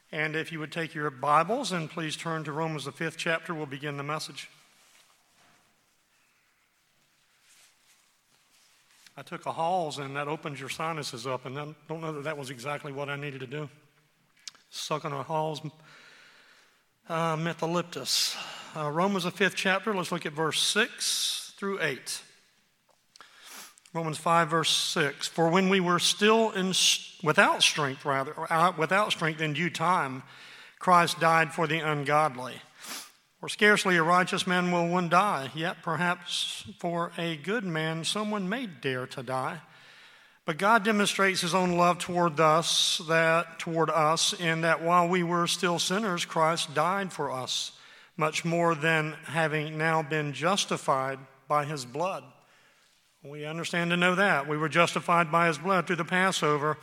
And if you would take your Bibles and please turn to Romans, the 5th chapter, we'll begin the message. I took a Halls, and that opens your sinuses up, and I don't know that was exactly what I needed to do. Sucking a Halls methalyptus. Romans, the 5th chapter, let's look at verse 6 through 8. Romans 5, verse 6. For when we were still without strength in due time, Christ died for the ungodly. For scarcely a righteous man will one die, yet perhaps for a good man someone may dare to die. But God demonstrates his own love toward us in that while we were still sinners, Christ died for us, much more than having now been justified by his blood. We understand to know that. We were justified by his blood through the Passover.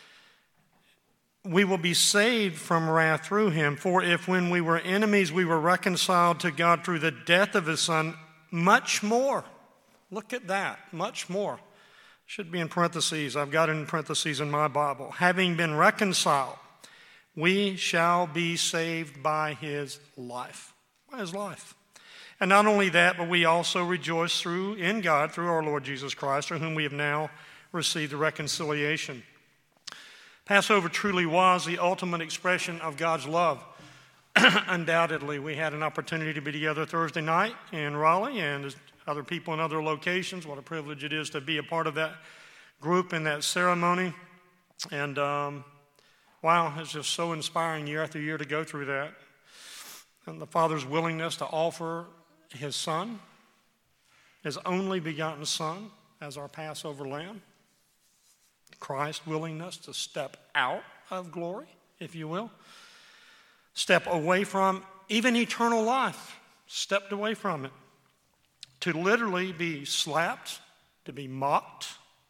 We will be saved from wrath through him. For if when we were enemies we were reconciled to God through the death of his Son, much more. Look at that, much more. Should be in parentheses. I've got it in parentheses in my Bible. Having been reconciled, we shall be saved by his life. By his life. And not only that, but we also rejoice in God through our Lord Jesus Christ, through whom we have now received the reconciliation. Passover truly was the ultimate expression of God's love. Undoubtedly, we had an opportunity to be together Thursday night in Raleigh, and as other people in other locations. What a privilege it is to be a part of that group in that ceremony. And wow, it's just so inspiring year after year to go through that. And the Father's willingness to offer his Son, his only begotten Son, as our Passover lamb. Christ's willingness to step out of glory, if you will. Step away from even eternal life. Stepped away from it. To literally be slapped, to be mocked,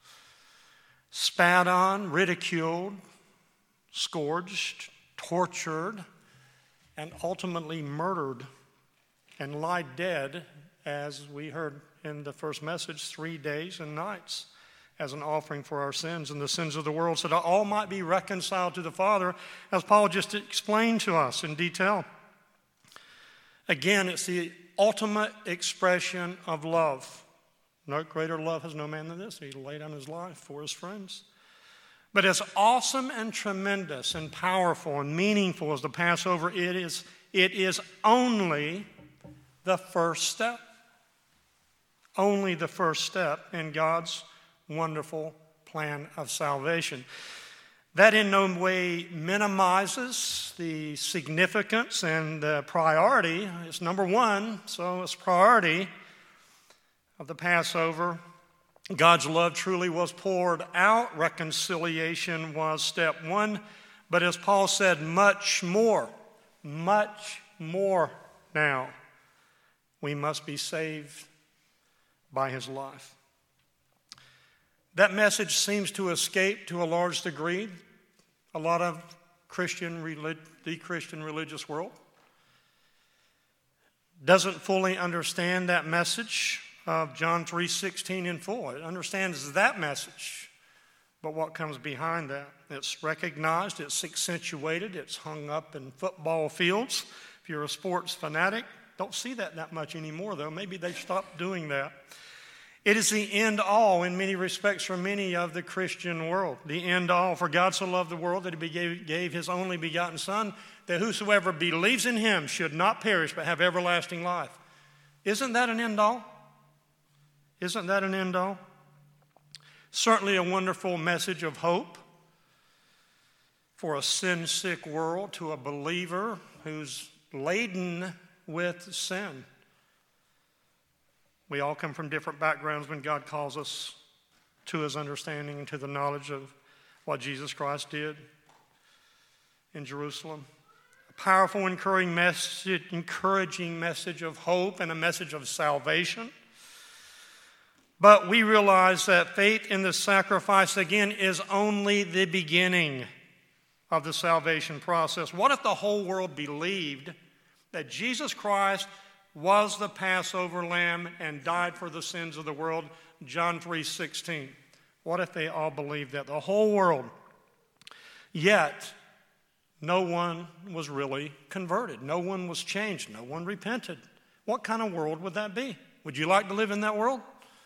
spat on, ridiculed, scourged, tortured, and ultimately murdered and lie dead, as we heard in the first message, 3 days and nights as an offering for our sins and the sins of the world, so that all might be reconciled to the Father, as Paul just explained to us in detail. Again, it's the ultimate expression of love. No greater love has no man than this. He laid down his life for his friends. But as awesome and tremendous and powerful and meaningful as the Passover it is only the first step. Only the first step in God's wonderful plan of salvation. That in no way minimizes the significance and the priority. It's number one, so it's priority of the Passover. God's love truly was poured out. Reconciliation was step one. But as Paul said, much more now. We must be saved by his life. That message seems to escape to a large degree a lot of the Christian religious world. Doesn't fully understand that message of John 3:16 in full. It understands that message, but what comes behind that? It's recognized, it's accentuated, it's hung up in football fields. If you're a sports fanatic, don't see that much anymore, though. Maybe they've stopped doing that. It is the end all in many respects for many of the Christian world. The end all. For God so loved the world that he gave his only begotten Son, that whosoever believes in him should not perish but have everlasting life. Isn't that an end all? Isn't that an end all? Certainly a wonderful message of hope for a sin-sick world, to a believer who's laden with sin. We all come from different backgrounds when God calls us to his understanding and to the knowledge of what Jesus Christ did in Jerusalem. A powerful, encouraging message of hope and a message of salvation. But we realize that faith in the sacrifice, again, is only the beginning of the salvation process. What if the whole world believed that Jesus Christ was the Passover lamb and died for the sins of the world? John 3:16. What if they all believed that? The whole world. Yet, no one was really converted. No one was changed. No one repented. What kind of world would that be? Would you like to live in that world?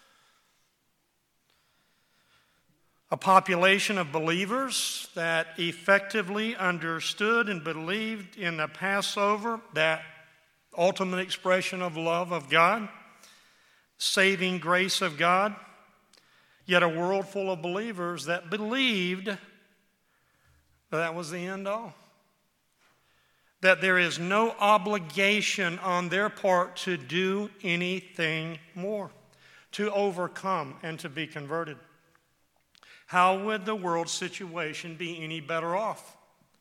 A population of believers that effectively understood and believed in the Passover, that ultimate expression of love of God, saving grace of God, yet a world full of believers that believed that was the end all. That there is no obligation on their part to do anything more, to overcome and to be converted. How would the world's situation be any better off?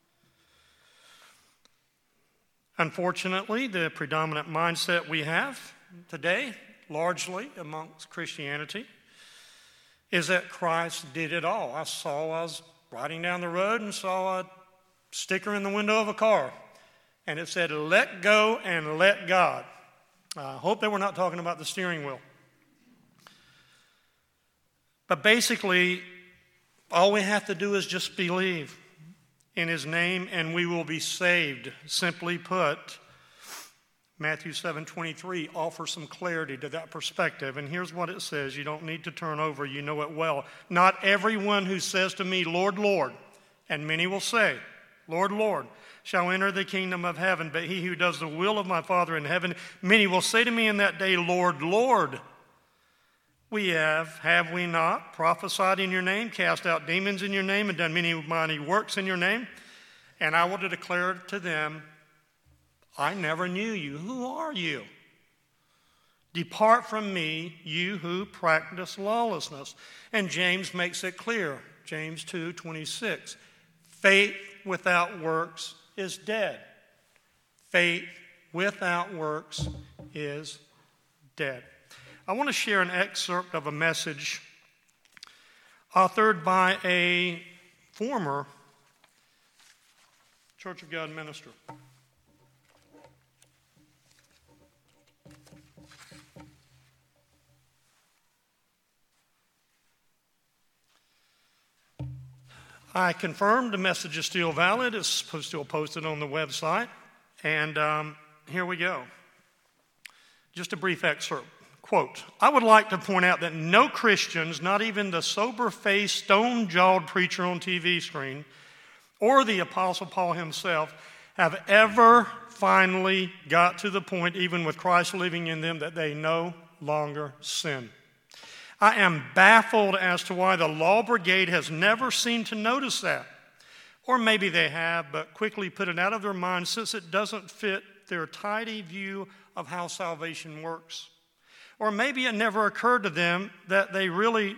Unfortunately, the predominant mindset we have today, largely amongst Christianity, is that Christ did it all. I was riding down the road and saw a sticker in the window of a car, and it said, "Let go and let God." I hope they were not talking about the steering wheel. But basically, all we have to do is just believe in his name and we will be saved. Simply put, Matthew 7:23 offers some clarity to that perspective. And here's what it says. You don't need to turn over. You know it well. "Not everyone who says to me, 'Lord, Lord,' and many will say, 'Lord, Lord,' shall enter the kingdom of heaven, but he who does the will of my Father in heaven. Many will say to me in that day, 'Lord, Lord, we have we not prophesied in your name, cast out demons in your name, and done many mighty works in your name?' And I will declare to them, 'I never knew you. Who are you? Depart from me, you who practice lawlessness.'" And James makes it clear, James 2:26, "Faith without works is dead." Faith without works is dead. I want to share an excerpt of a message authored by a former Church of God minister. I confirmed the message is still valid. It's still posted on the website. And here we go. Just a brief excerpt. Quote, "I would like to point out that no Christians, not even the sober-faced, stone-jawed preacher on TV screen, or the Apostle Paul himself, have ever finally got to the point, even with Christ living in them, that they no longer sin. I am baffled as to why the Law Brigade has never seemed to notice that. Or maybe they have, but quickly put it out of their minds since it doesn't fit their tidy view of how salvation works. Or maybe it never occurred to them that they really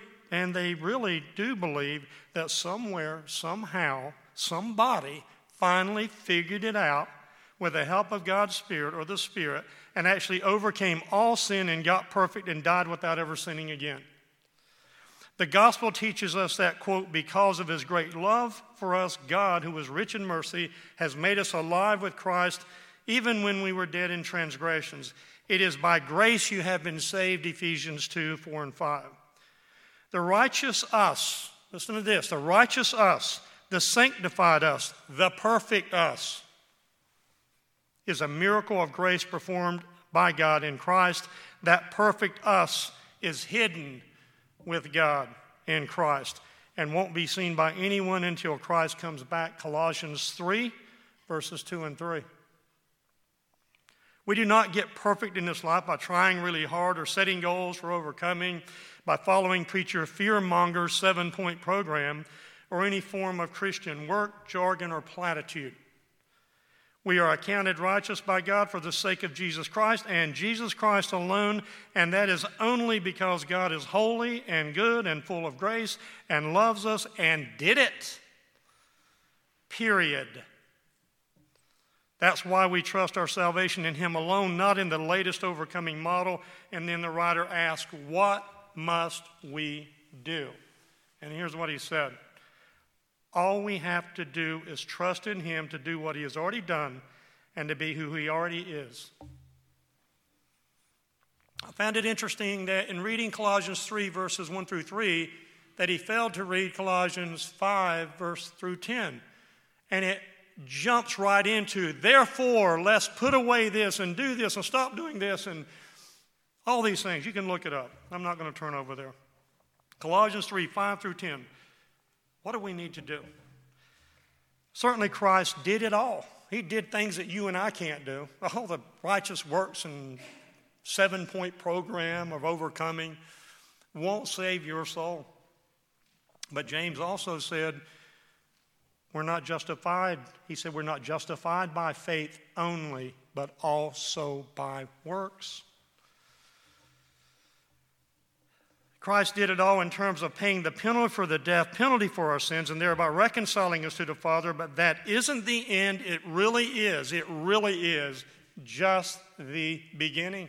do believe that somewhere, somehow, somebody finally figured it out with the help of God's Spirit or the Spirit and actually overcame all sin and got perfect and died without ever sinning again. The gospel teaches us that, quote, because of his great love for us, God, who is rich in mercy, has made us alive with Christ even when we were dead in transgressions. It is by grace you have been saved, Ephesians 2, 4, and 5. The righteous us, listen to this, the righteous us, the sanctified us, the perfect us, is a miracle of grace performed by God in Christ. That perfect us is hidden with God in Christ and won't be seen by anyone until Christ comes back. Colossians 3, verses 2 and 3. We do not get perfect in this life by trying really hard or setting goals for overcoming, by following preacher fear-monger's 7-point program, or any form of Christian work, jargon, or platitude. We are accounted righteous by God for the sake of Jesus Christ and Jesus Christ alone, and that is only because God is holy and good and full of grace and loves us and did it. Period. That's why we trust our salvation in him alone, not in the latest overcoming model. And then the writer asks, what must we do? And here's what he said. All we have to do is trust in him to do what he has already done and to be who he already is. I found it interesting that in reading Colossians 3, verses 1 through 3, that he failed to read Colossians 5, verse through 10. And it jumps right into, therefore, let's put away this and do this and stop doing this and all these things. You can look it up. I'm not going to turn over there. Colossians 3, 5 through 10. What do we need to do? Certainly Christ did it all. He did things that you and I can't do. All the righteous works and 7-point program of overcoming won't save your soul. But James also said, we're not justified. He said we're not justified by faith only, but also by works. Christ did it all in terms of paying the penalty for the death penalty for our sins and thereby reconciling us to the Father, but that isn't the end. It really is just the beginning.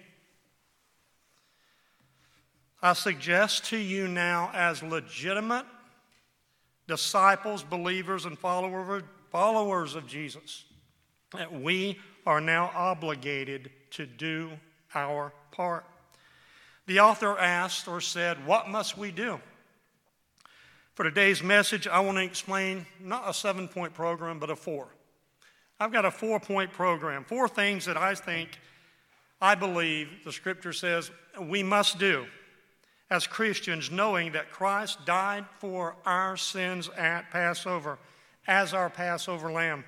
I suggest to you now, as legitimate disciples, believers, and followers of Jesus, that we are now obligated to do our part. The author asked or said, what must we do? For today's message, I want to explain not a 7-point program, but a 4. I've got a 4-point program, 4 things that I believe the Scripture says we must do as Christians, knowing that Christ died for our sins at Passover as our Passover lamb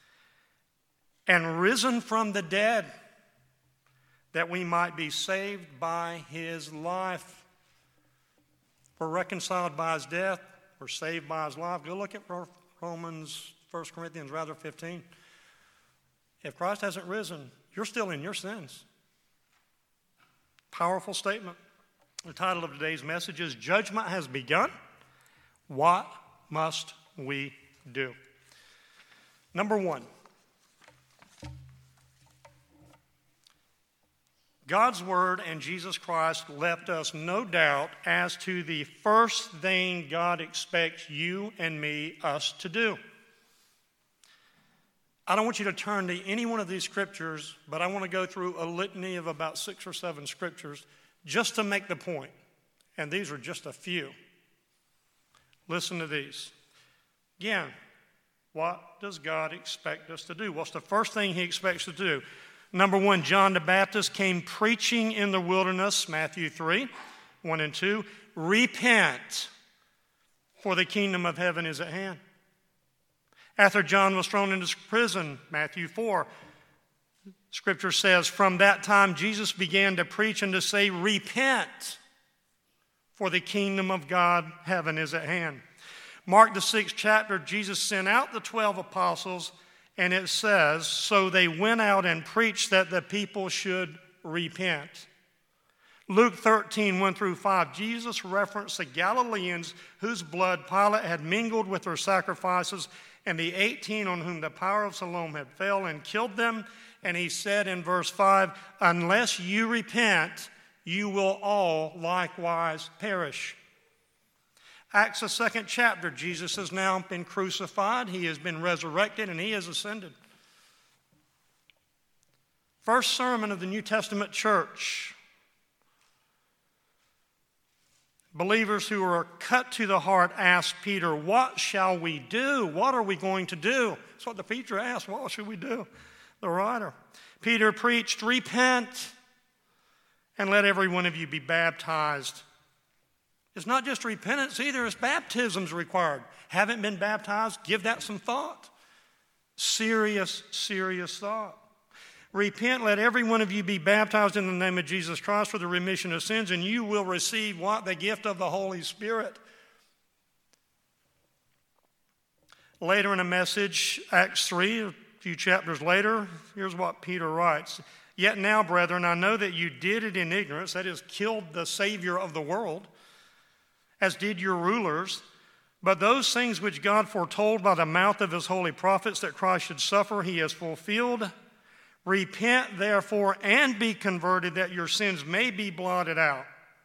and risen from the dead that we might be saved by his life. We're reconciled by his death. We're saved by his life. Go look at Romans, 1 Corinthians, 15. If Christ hasn't risen, you're still in your sins. Powerful statement. The title of today's message is Judgment Has Begun. What must we do? Number 1. God's Word and Jesus Christ left us no doubt as to the first thing God expects you and us to do. I don't want you to turn to any one of these scriptures, but I want to go through a litany of about 6 or 7 scriptures just to make the point. And these are just a few. Listen to these. Again, what does God expect us to do? What's the first thing he expects us to do? Number 1, John the Baptist came preaching in the wilderness, Matthew 3, 1 and 2. Repent, for the kingdom of heaven is at hand. After John was thrown into prison, Matthew 4, Scripture says, from that time Jesus began to preach and to say, repent, for the kingdom of God, heaven is at hand. Mark the 6th chapter, Jesus sent out the 12 apostles, and it says, so they went out and preached that the people should repent. Luke 13, 1 through 5, Jesus referenced the Galileans whose blood Pilate had mingled with their sacrifices, and the 18 on whom the power of Siloam had fell and killed them. And he said in verse 5, unless you repent, you will all likewise perish. Acts the 2nd chapter, Jesus has now been crucified, he has been resurrected, and he has ascended. First sermon of the New Testament church. Believers who are cut to the heart asked Peter, what shall we do? What are we going to do? That's what the preacher asked, what should we do? The writer. Peter preached, repent, and let every one of you be baptized. It's not just repentance either, it's baptisms required. Haven't been baptized? Give that some thought. Serious, serious thought. Repent, let every one of you be baptized in the name of Jesus Christ for the remission of sins, and you will receive what? The gift of the Holy Spirit. Later in a message, Acts 3, a few chapters later, here's what Peter writes. Yet now, brethren, I know that you did it in ignorance, that is, killed the Savior of the world, as did your rulers. But those things which God foretold by the mouth of his holy prophets that Christ should suffer, he has fulfilled. Repent, therefore, and be converted, that your sins may be blotted out.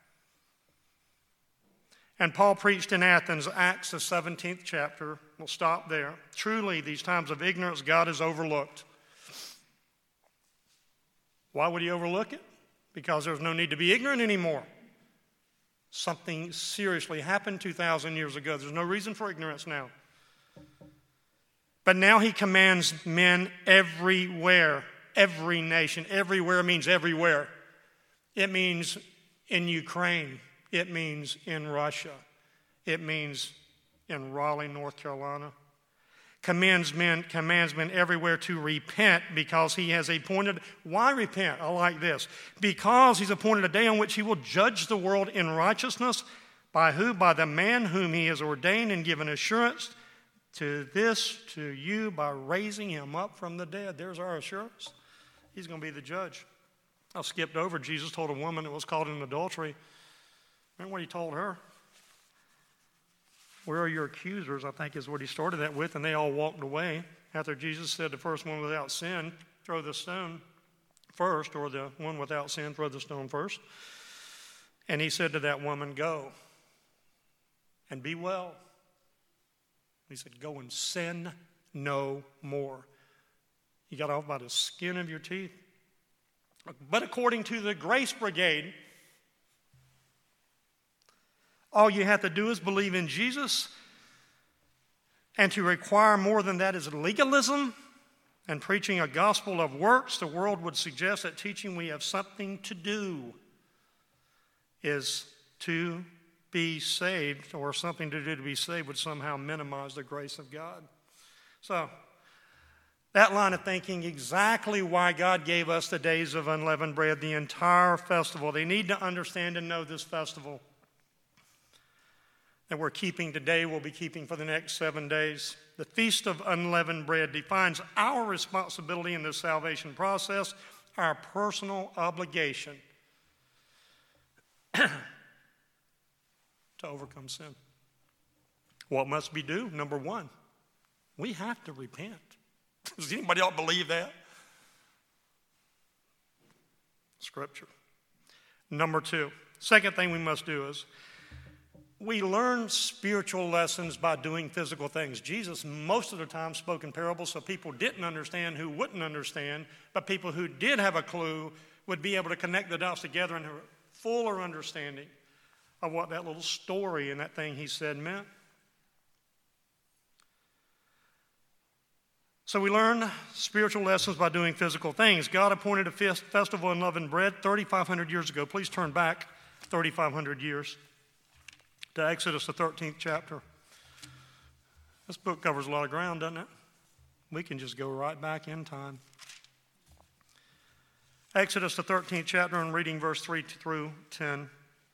And Paul preached in Athens, Acts the 17th chapter. We'll stop there. Truly, these times of ignorance God has overlooked. Why would he overlook it? Because there's no need to be ignorant anymore. Something seriously happened 2,000 years ago. There's no reason for ignorance now. But now he commands men everywhere, every nation. Everywhere means everywhere. It means in Ukraine. It means in Russia. It means in Raleigh, North Carolina. Commands men everywhere to repent because he has appointed. Why repent? I like this. Because he's appointed a day on which he will judge the world in righteousness. By who? By the man whom he has ordained and given assurance to you, by raising him up from the dead. There's our assurance. He's going to be the judge. I skipped over. Jesus told a woman that was caught in adultery. Remember what he told her? Where are your accusers? I think is what he started that with, and they all walked away. After Jesus said the first one without sin, throw the stone first, or the one without sin, throw the stone first. And he said to that woman, go and be well. He said, go and sin no more. You got off by the skin of your teeth. But according to the Grace Brigade, all you have to do is believe in Jesus, and to require more than that is legalism and preaching a gospel of works. The world would suggest that teaching we have something to do is to be saved, or something to do to be saved would somehow minimize the grace of God. So, that line of thinking, exactly why God gave us the days of unleavened bread, the entire festival. They need to understand and know this festival that we're keeping today, we'll be keeping for the next 7 days. The Feast of Unleavened Bread defines our responsibility in the salvation process, our personal obligation to overcome sin. What must we do? Number one, we have to repent. Does anybody else believe that? Scripture. Number two, second thing we must do is we learn spiritual lessons by doing physical things. Jesus, most of the time, spoke in parables, so people didn't understand who wouldn't understand, but people who did have a clue would be able to connect the dots together and have a fuller understanding of what that little story and that thing he said meant. So we learn spiritual lessons by doing physical things. God appointed a festival of unleavened bread 3,500 years ago. Please turn back 3,500 years. To Exodus, the 13th chapter. This book covers a lot of ground, doesn't it? We can just go right back in time. Exodus, the 13th chapter, and reading verse 3 through 10.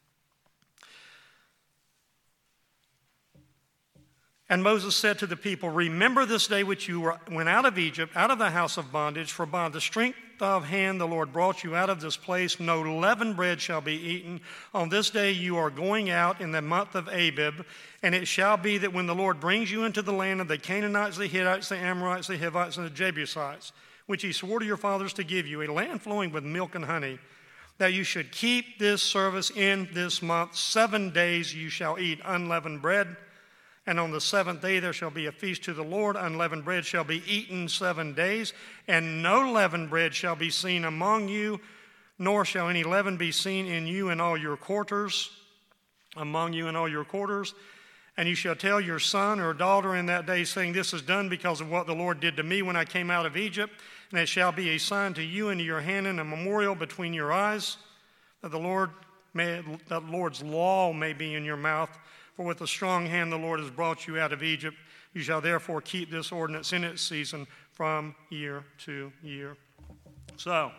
And Moses said to the people, remember this day which you went out of Egypt, out of the house of bondage, for by the strength of hand the Lord brought you out of this place. No leavened bread shall be eaten. On this day you are going out in the month of Abib. And it shall be that when the Lord brings you into the land of the Canaanites, the Hittites, the Amorites, the Hivites, and the Jebusites, which he swore to your fathers to give you, a land flowing with milk and honey, that you should keep this service in this month. 7 days you shall eat unleavened bread. And on the seventh day there shall be a feast to the Lord. Unleavened bread shall be eaten 7 days, and no leavened bread shall be seen among you, nor shall any leaven be seen in you in all your quarters, among you in all your quarters. And you shall tell your son or daughter in that day, saying, this is done because of what the Lord did to me when I came out of Egypt. And it shall be a sign to you and to your hand and a memorial between your eyes, that the Lord's law may be in your mouth. For with a strong hand the Lord has brought you out of Egypt. You shall therefore keep this ordinance in its season from year to year. So,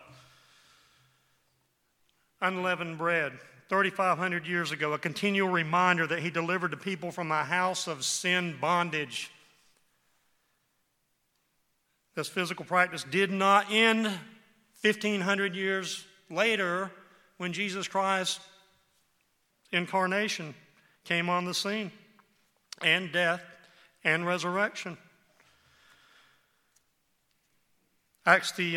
unleavened bread, 3,500 years ago, a continual reminder that he delivered to people from a house of sin bondage. This physical practice did not end 1,500 years later when Jesus Christ, incarnation, came on the scene, and death and resurrection. Actually,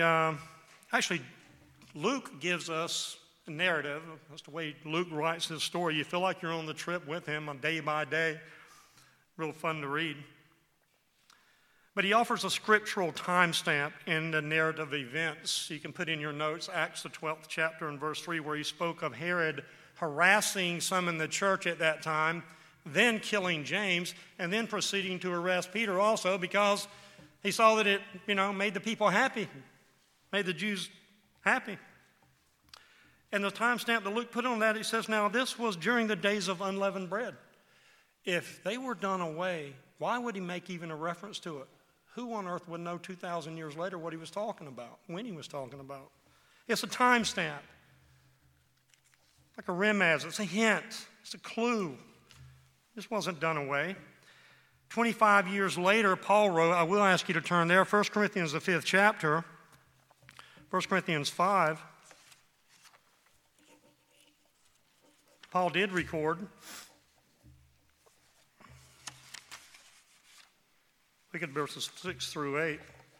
Luke gives us a narrative. That's the way Luke writes his story. You feel like you're on the trip with him on day by day. Real fun to read. But he offers a scriptural timestamp in the narrative events. You can put in your notes Acts the 12th chapter and verse 3, where he spoke of Herod harassing some in the church at that time, then killing James, and then proceeding to arrest Peter also because He saw that it, made the people happy, made the Jews happy. And the timestamp that Luke put on that, he says, now this was during the days of unleavened bread. If they were done away, why would he make even a reference to it? Who on earth would know 2,000 years later what he was talking about, when he was talking about? It's a timestamp. Like a remez. It's a hint. It's a clue. This wasn't done away. 25 years later, Paul wrote, I will ask you to turn there, 1 Corinthians, the 5th chapter, 1 Corinthians 5. Paul did record. Look at verses 6 through 8.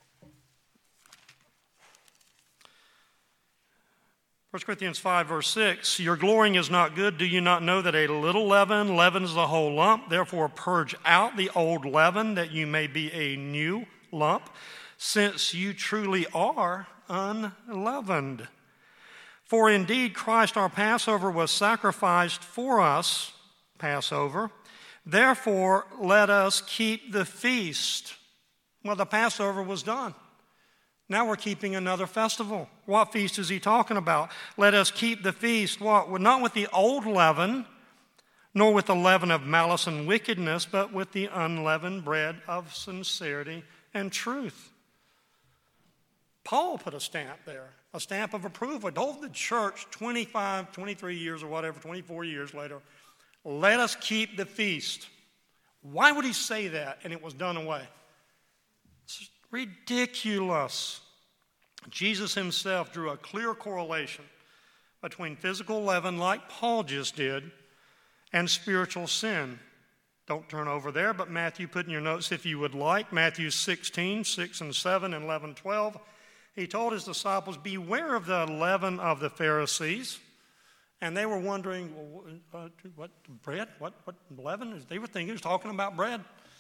1 Corinthians 5, verse 6, your glorying is not good. Do you not know that a little leaven leavens the whole lump? Therefore purge out the old leaven, that you may be a new lump, since you truly are unleavened. For indeed Christ our Passover was sacrificed for us, Passover. Therefore let us keep the feast. Well, the Passover was done. Now we're keeping another festival. What feast is he talking about? Let us keep the feast. What? Well, not with the old leaven, nor with the leaven of malice and wickedness, but with the unleavened bread of sincerity and truth. Paul put a stamp there, a stamp of approval. He told the church 25, 23 years or whatever, 24 years later, let us keep the feast. Why would he say that? And it was done away. It's ridiculous. Jesus himself drew a clear correlation between physical leaven, like Paul just did, and spiritual sin. Don't turn over there, but Matthew, put in your notes if you would like, Matthew 16, 6 and 7 and 11, 12. He told his disciples, beware of the leaven of the Pharisees. And they were wondering, what bread? What leaven? They were thinking he was talking about bread.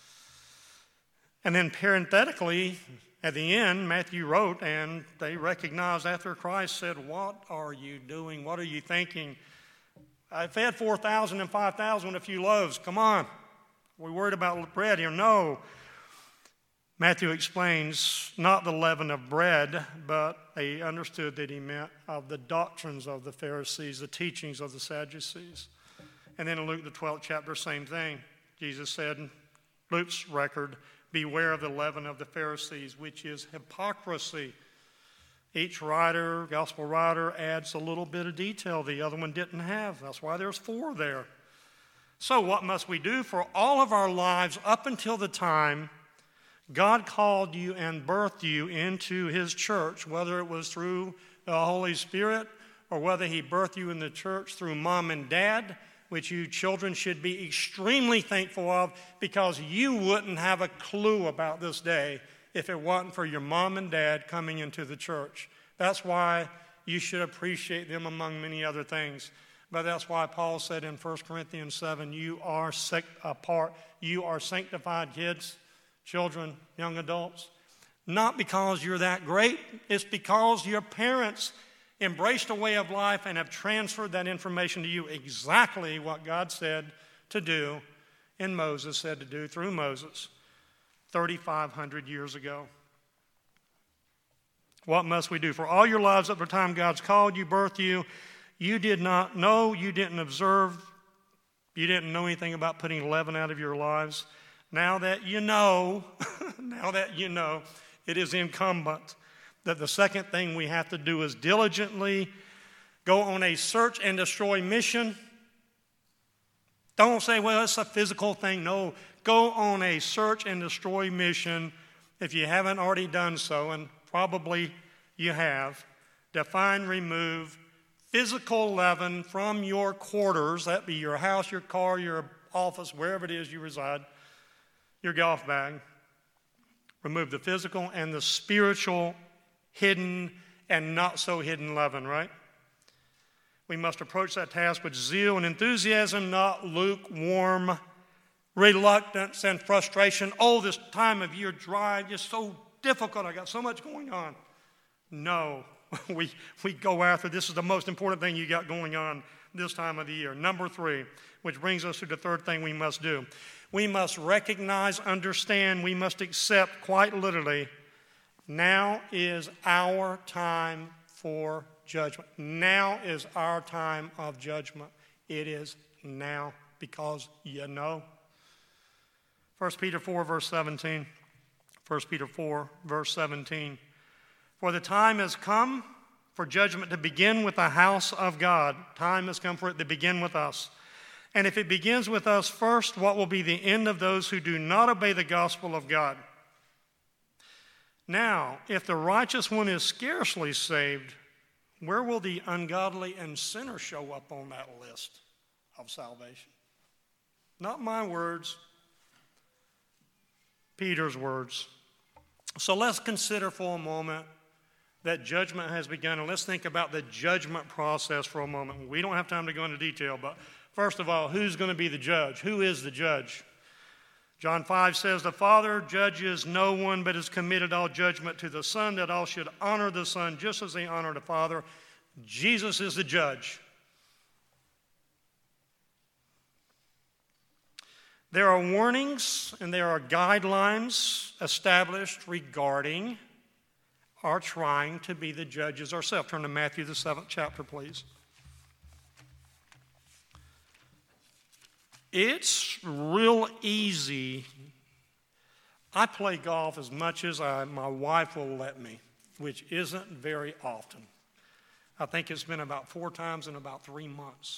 And then parenthetically, at the end, Matthew wrote, and they recognized after Christ said, what are you doing? What are you thinking? I fed 4,000 and 5,000 with a few loaves. Come on. We're worried about bread here. No. Matthew explains not the leaven of bread, but they understood that he meant of the doctrines of the Pharisees, the teachings of the Sadducees. And then in Luke, the 12th chapter, same thing. Jesus said, Luke's record, beware of the leaven of the Pharisees, which is hypocrisy. Each writer, gospel writer, adds a little bit of detail the other one didn't have. That's why there's 4 there. So what must we do? For all of our lives up until the time God called you and birthed you into his church, whether it was through the Holy Spirit or whether he birthed you in the church through mom and dad, which you children should be extremely thankful of, because you wouldn't have a clue about this day if it wasn't for your mom and dad coming into the church. That's why you should appreciate them among many other things. But that's why Paul said in 1 Corinthians 7, you are set apart, you are sanctified kids, children, young adults. Not because you're that great, it's because your parents embraced a way of life and have transferred that information to you, exactly what God said to do and Moses said to do through Moses 3,500 years ago. What must we do? For all your lives up to the time God's called you, birthed you, you did not know, you didn't observe, you didn't know anything about putting leaven out of your lives. Now that you know, it is incumbent that the second thing we have to do is diligently go on a search and destroy mission. Don't say, well, it's a physical thing. No, go on a search and destroy mission if you haven't already done so, and probably you have. Define, remove physical leaven from your quarters. That be your house, your car, your office, wherever it is you reside. Your golf bag. Remove the physical and the spiritual, hidden and not so hidden leaven, right? We must approach that task with zeal and enthusiasm, not lukewarm reluctance and frustration. Oh, this time of year drive is so difficult. I got so much going on. No, we go after this is the most important thing you got going on this time of the year. Number 3, which brings us to the third thing we must do. we must recognize, understand, we must accept quite literally, now is our time for judgment. Now is our time of judgment. It is now, because you know. 1 Peter 4, verse 17. 1 Peter 4, verse 17. For the time has come for judgment to begin with the house of God. Time has come for it to begin with us. And if it begins with us first, what will be the end of those who do not obey the gospel of God? Now, if the righteous one is scarcely saved, where will the ungodly and sinner show up on that list of salvation? Not my words, Peter's words. So let's consider for a moment that judgment has begun, and let's think about the judgment process for a moment. We don't have time to go into detail, but first of all, who's going to be the judge? Who is the judge? John 5 says, the Father judges no one, but has committed all judgment to the Son, that all should honor the Son just as they honor the Father. Jesus is the judge. There are warnings and there are guidelines established regarding our trying to be the judges ourselves. Turn to Matthew, the 7th chapter, please. It's real easy. I play golf as much as my wife will let me, which isn't very often. I think it's been about 4 times in about 4 months.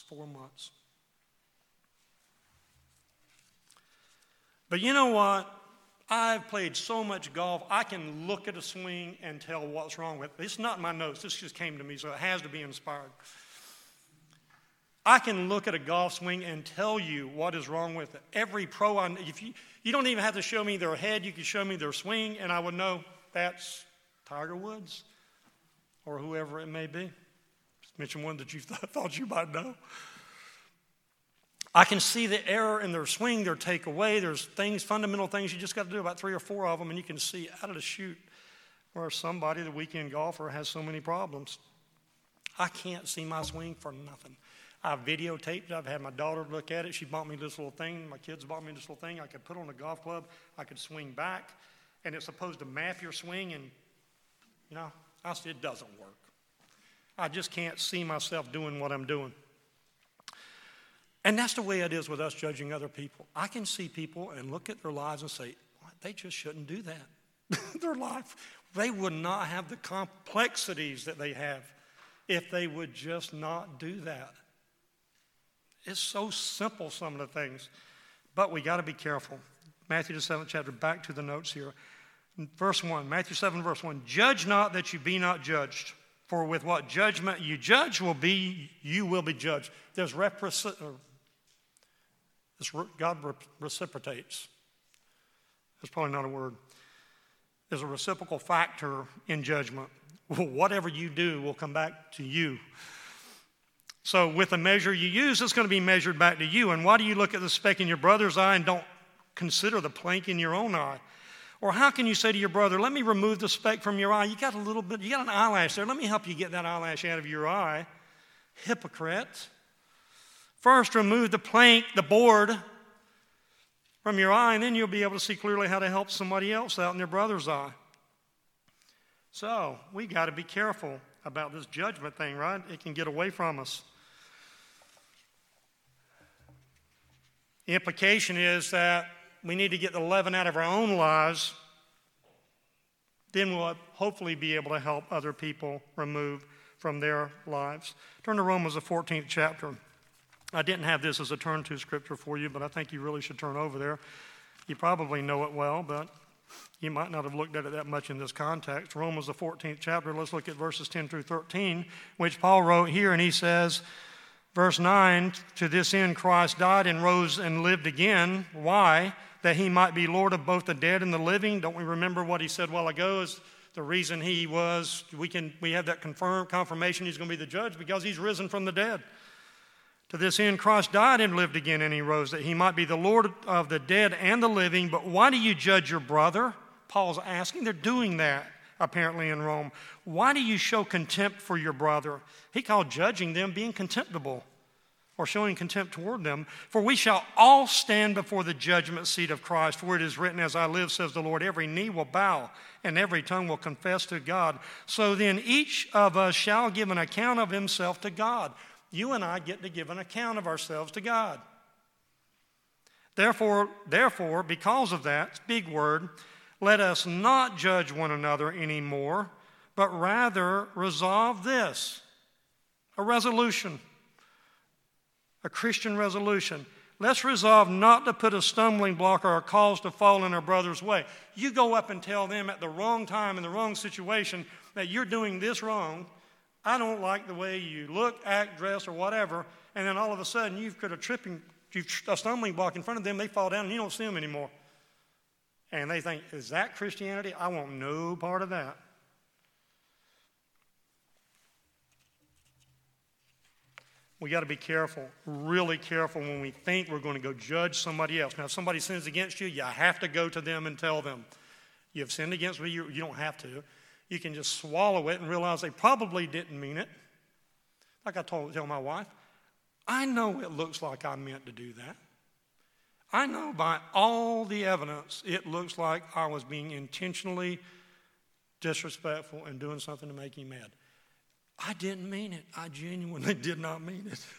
But you know what? I've played so much golf, I can look at a swing and tell what's wrong with it. It's not my notes. This just came to me, so it has to be inspired. I can look at a golf swing and tell you what is wrong with it. Every pro, if you don't even have to show me their head, you can show me their swing, and I would know that's Tiger Woods or whoever it may be. Just mention one that you thought you might know. I can see the error in their swing, their takeaway. There's things, fundamental things. You just got to do about 3 or 4 of them, and you can see out of the chute where somebody, the weekend golfer, has so many problems. I can't see my swing for nothing. I've videotaped it. I've had my daughter look at it. She bought me this little thing. My kids bought me this little thing. I could put on a golf club. I could swing back, and it's supposed to map your swing, and, I said, it doesn't work. I just can't see myself doing what I'm doing. And that's the way it is with us judging other people. I can see people and look at their lives and say, they just shouldn't do that. Their life, they would not have the complexities that they have if they would just not do that. It's so simple, some of the things. But we got to be careful. Matthew the 7th chapter, back to the notes here. Verse 1, Matthew 7, verse 1. Judge not that you be not judged. For with what judgment you judge you will be judged. God reciprocates. That's probably not a word. There's a reciprocal factor in judgment. Whatever you do will come back to you. So with the measure you use, it's going to be measured back to you. And why do you look at the speck in your brother's eye and don't consider the plank in your own eye? Or how can you say to your brother, let me remove the speck from your eye? You got an eyelash there. Let me help you get that eyelash out of your eye. Hypocrite. First, remove the plank, the board, from your eye, and then you'll be able to see clearly how to help somebody else out in their brother's eye. So, we got to be careful about this judgment thing, right? It can get away from us. The implication is that we need to get the leaven out of our own lives. Then we'll hopefully be able to help other people remove from their lives. Turn to Romans, the 14th chapter. I didn't have this as a turn-to scripture for you, but I think you really should turn over there. You probably know it well, but you might not have looked at it that much in this context. Romans, the 14th chapter, let's look at verses 10 through 13, which Paul wrote here, and he says, verse 9, to this end Christ died and rose and lived again. Why? That he might be Lord of both the dead and the living. Don't we remember what he said a while ago is the reason he was, we have that confirmation he's going to be the judge because he's risen from the dead. To this end, Christ died and lived again, and he rose, that he might be the Lord of the dead and the living. But why do you judge your brother? Paul's asking. They're doing that, apparently, in Rome. Why do you show contempt for your brother? He called judging them being contemptible. or showing contempt toward them. For we shall all stand before the judgment seat of Christ. For it is written, as I live, says the Lord, every knee will bow and every tongue will confess to God. So then each of us shall give an account of himself to God. You and I get to give an account of ourselves to God. Therefore, because of that, big word, let us not judge one another anymore, but rather resolve this, a resolution, a Christian resolution. Let's resolve not to put a stumbling block or a cause to fall in our brother's way. You go up and tell them at the wrong time in the wrong situation that you're doing this wrong. I don't like the way you look, act, dress, or whatever. And then all of a sudden you've put a stumbling block in front of them. They fall down and you don't see them anymore. And they think, is that Christianity? I want no part of that. We got to be careful, really careful when we think we're going to go judge somebody else. Now, if somebody sins against you, you have to go to them and tell them. You have sinned against me, you don't have to. You can just swallow it and realize they probably didn't mean it. Like I tell my wife, I know it looks like I meant to do that. I know by all the evidence it looks like I was being intentionally disrespectful and doing something to make you mad. I didn't mean it. I genuinely did not mean it. It's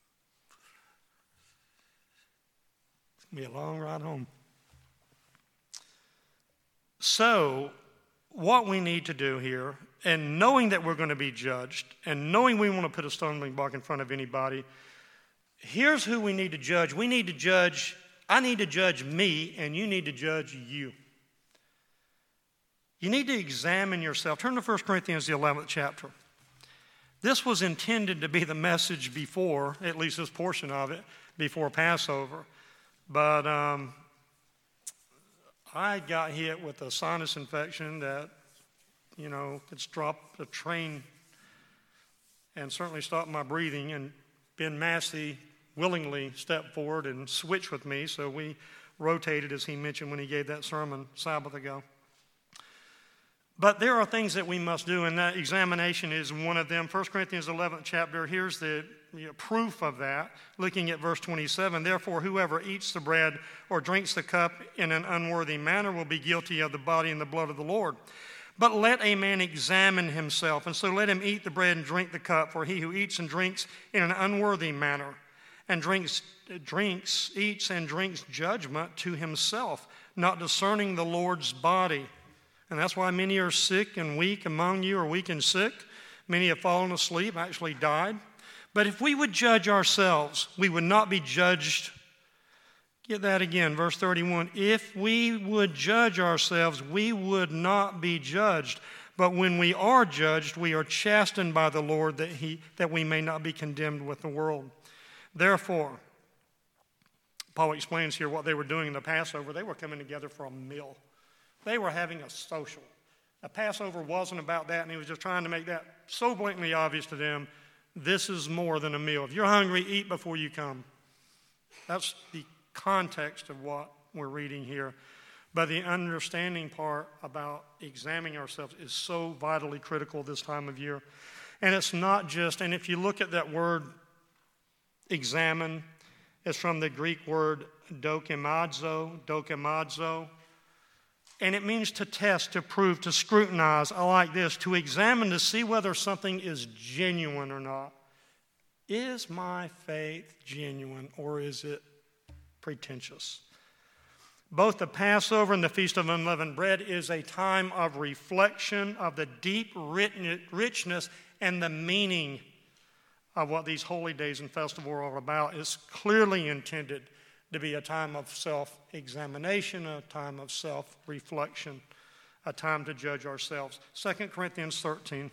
going to be a long ride home. So, what we need to do here, and knowing that we're going to be judged, and knowing we want to put a stumbling block in front of anybody, here's who we need to judge. We need to judge, I need to judge me, and you need to judge you. You need to examine yourself. Turn to 1 Corinthians, the 11th chapter. This was intended to be the message before, at least this portion of it, before Passover. But I got hit with a sinus infection that, could stop the train and certainly stop my breathing. And Ben Massey willingly stepped forward and switched with me. So we rotated, as he mentioned when he gave that sermon Sabbath ago. But there are things that we must do, and that examination is one of them. 1 Corinthians 11th chapter, here's the proof of that. Looking at verse 27, therefore whoever eats the bread or drinks the cup in an unworthy manner will be guilty of the body and the blood of the Lord. But let a man examine himself, and so let him eat the bread and drink the cup. For he who eats and drinks in an unworthy manner and eats and drinks judgment to himself, not discerning the Lord's body. And that's why many are sick and weak among you, are weak and sick. Many have fallen asleep, actually died. But if we would judge ourselves, we would not be judged. Get that again, verse 31. If we would judge ourselves, we would not be judged. But when we are judged, we are chastened by the Lord that we may not be condemned with the world. Therefore, Paul explains here what they were doing in the Passover. They were coming together for a meal. They were having a social. A Passover wasn't about that, and he was just trying to make that so blatantly obvious to them. This is more than a meal. If you're hungry, eat before you come. That's the context of what we're reading here. But the understanding part about examining ourselves is so vitally critical this time of year. And it's not just, and if you look at that word examine, it's from the Greek word dokimazo. And it means to test, to prove, to scrutinize. I like this, to examine to see whether something is genuine or not. Is my faith genuine or is it pretentious? Both the Passover and the Feast of Unleavened Bread is a time of reflection of the deep richness and the meaning of what these holy days and festivals are all about. It's clearly intended to be a time of self-examination, a time of self-reflection, a time to judge ourselves. 2 Corinthians 13.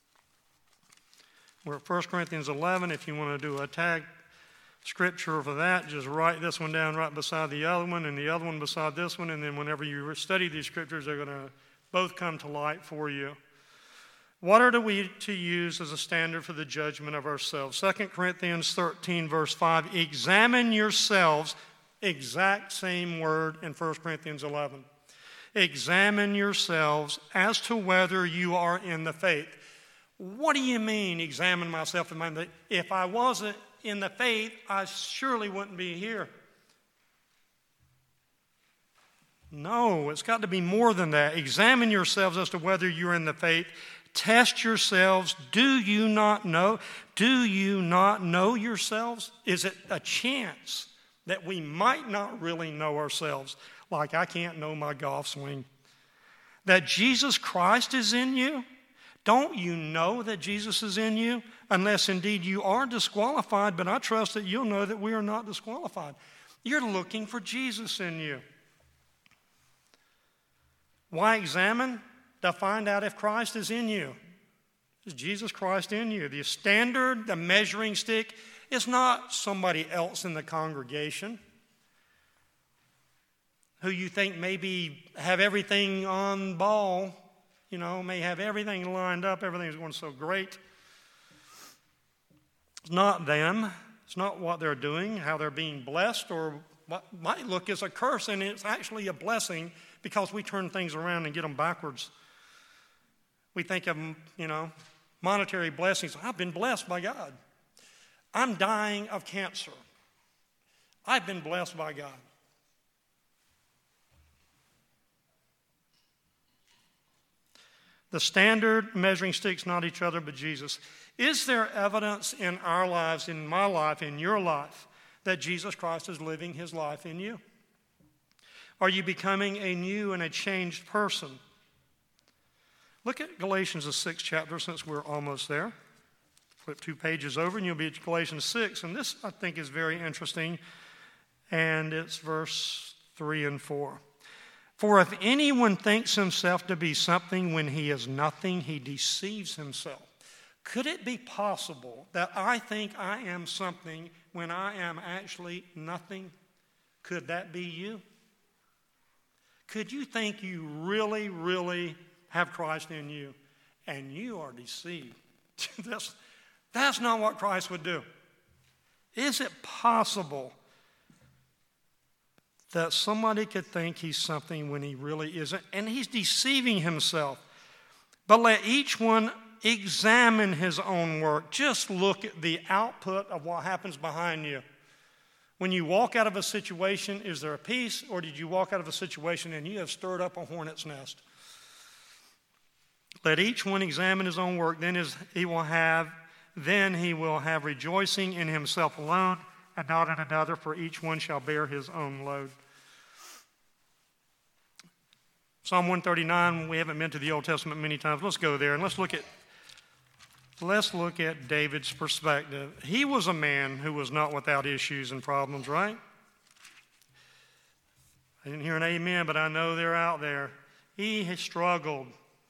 We're at 1 Corinthians 11. If you want to do a tag scripture for that, just write this one down right beside the other one and the other one beside this one, and then whenever you study these scriptures, they're going to both come to light for you. What are we to use as a standard for the judgment of ourselves? 2 Corinthians 13, verse 5, examine yourselves, exact same word in 1 Corinthians 11. Examine yourselves as to whether you are in the faith. What do you mean, examine myself? If I wasn't in the faith, I surely wouldn't be here. No, it's got to be more than that. Examine yourselves as to whether you're in the faith. Test yourselves. Do you not know? Do you not know yourselves? Is it a chance that we might not really know ourselves? Like I can't know my golf swing. That Jesus Christ is in you? Don't you know that Jesus is in you? Unless indeed you are disqualified, but I trust that you'll know that we are not disqualified. You're looking for Jesus in you. Why examine? To find out if Christ is in you. Is Jesus Christ in you? The standard, the measuring stick, is not somebody else in the congregation who you think maybe have everything on ball, may have everything lined up, everything's going so great. It's not them. It's not what they're doing, how they're being blessed, or what might look as a curse, and it's actually a blessing because we turn things around and get them backwards. We think of, monetary blessings. I've been blessed by God. I'm dying of cancer. I've been blessed by God. The standard measuring stick's not each other but Jesus. Is there evidence in our lives, in my life, in your life, that Jesus Christ is living his life in you? Are you becoming a new and a changed person? Look at Galatians, the 6th chapter, since we're almost there. Flip 2 pages over and you'll be at Galatians 6. And this, I think, is very interesting. And it's verse 3 and 4. For if anyone thinks himself to be something when he is nothing, he deceives himself. Could it be possible that I think I am something when I am actually nothing? Could that be you? Could you think you really, really have Christ in you, and you are deceived? That's not what Christ would do. Is it possible that somebody could think he's something when he really isn't? And he's deceiving himself. But let each one examine his own work. Just look at the output of what happens behind you. When you walk out of a situation, is there a peace, or did you walk out of a situation and you have stirred up a hornet's nest? Let each one examine his own work, then he will have rejoicing in himself alone and not in another, for each one shall bear his own load. Psalm 139, we haven't been to the Old Testament many times. Let's go there and let's look at David's perspective. He was a man who was not without issues and problems, right? I didn't hear an amen, but I know they're out there. He has struggled.